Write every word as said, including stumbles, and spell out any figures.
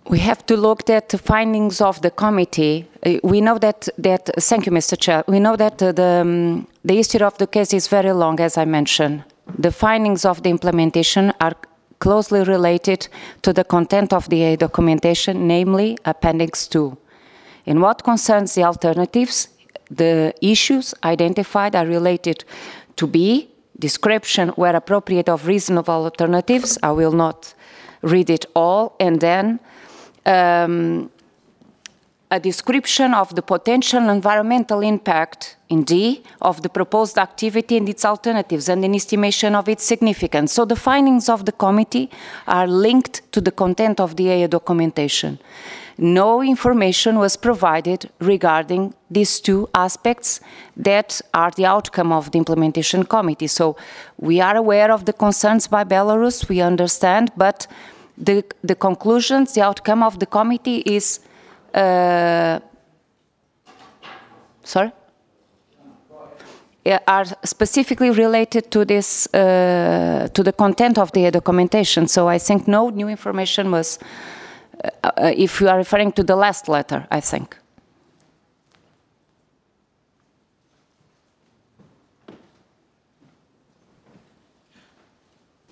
We have to look at the findings of the committee. Uh, we know that, that, thank you, Mister Chair. We know that uh, the, um, the history of the case is very long, as I mentioned. The findings of the implementation are closely related to the content of the A documentation, namely Appendix two. In what concerns the alternatives, the issues identified are related to B, description where appropriate of reasonable alternatives. I will not read it all. And then um, a description of the potential environmental impact, in D, of the proposed activity and its alternatives, and an estimation of its significance. So the findings of the committee are linked to the content of the A A documentation. No information was provided regarding these two aspects that are the outcome of the implementation committee. So we are aware of the concerns by Belarus, we understand, but the, the conclusions, the outcome of the committee is Uh, sorry? Yeah, are specifically related to this, uh, to the content of the documentation. So I think no new information was, uh, uh, if you are referring to the last letter, I think.